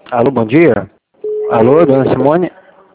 Alô, bom dia. Alô, dona Simone.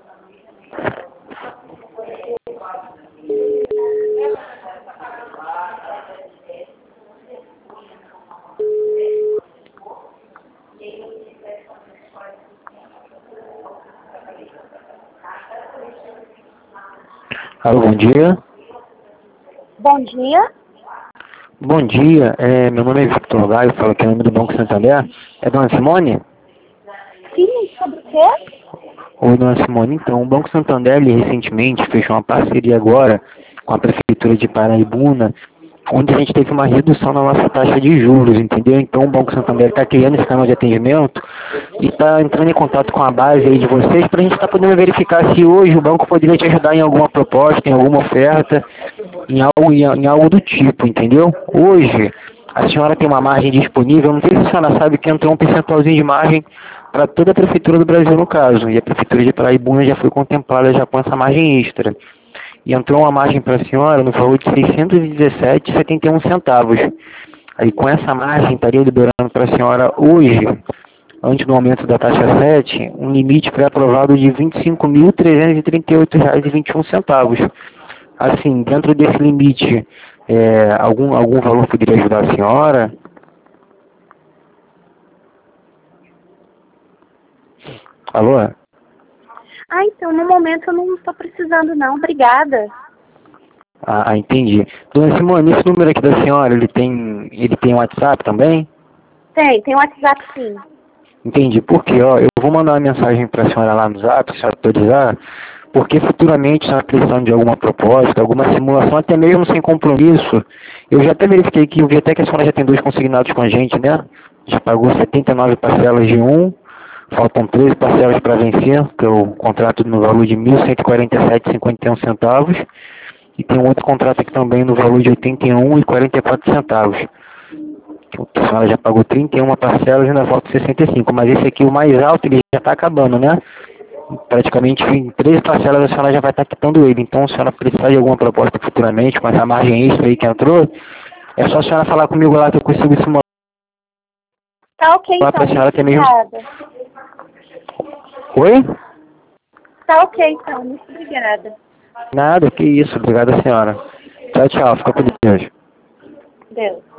Alô, bom dia. Bom dia. Bom dia, meu nome é Victor Gaio, falo aqui no nome do Banco Santander. É dona Simone? Sim, sobre o quê? Oi, dona Simone. Então, o Banco Santander, ele recentemente fechou uma parceria agora com a Prefeitura de Paraibuna, onde a gente teve uma redução na nossa taxa de juros, entendeu? Então, o Banco Santander está criando esse canal de atendimento e está entrando em contato com a base aí de vocês para a gente estar podendo verificar se hoje o banco poderia te ajudar em alguma proposta, em alguma oferta, em algo do tipo, entendeu? Hoje, a senhora tem uma margem disponível, não sei se a senhora sabe que entrou um percentualzinho de margem para toda a Prefeitura do Brasil, no caso, e a Prefeitura de Paraibuna já foi contemplada já com essa margem extra. E entrou uma margem para a senhora no valor de R$ 617,71. Aí com essa margem estaria liberando para a senhora hoje, antes do aumento da taxa 7, um limite pré-aprovado de R$ 25.338,21. Assim, dentro desse limite, algum valor poderia ajudar a senhora? Alô? Então, no momento eu não estou precisando não, obrigada. Entendi. Dona Simone, esse número aqui da senhora, ele tem WhatsApp também? Tem WhatsApp sim. Entendi. Por quê? Ó, eu vou mandar uma mensagem para a senhora lá no Zap, se autorizar, porque futuramente, se ela precisando de alguma proposta, alguma simulação, até mesmo sem compromisso, eu já até verifiquei que, eu vi até que a senhora já tem 2 consignados com a gente, né? Já pagou 79 parcelas de um, faltam 13 parcelas para vencer, pelo contrato no valor de R$ 1.147,51, e tem um outro contrato aqui também no valor de R$ 81,44. A senhora já pagou 31 parcelas e ainda falta 65, mas esse aqui, o mais alto, ele já está acabando, né? Praticamente em 13 parcelas a senhora já vai estar quitando ele. Então, se a senhora precisar de alguma proposta futuramente, com essa margem extra aí que entrou, é só a senhora falar comigo lá que eu consigo simular Tá ok para então, a senhora muito até mesmo. obrigada. Oi? Tá ok então, muito obrigada. Nada, que isso. Obrigado, senhora. Tchau, tchau. Fica com Deus. Deus.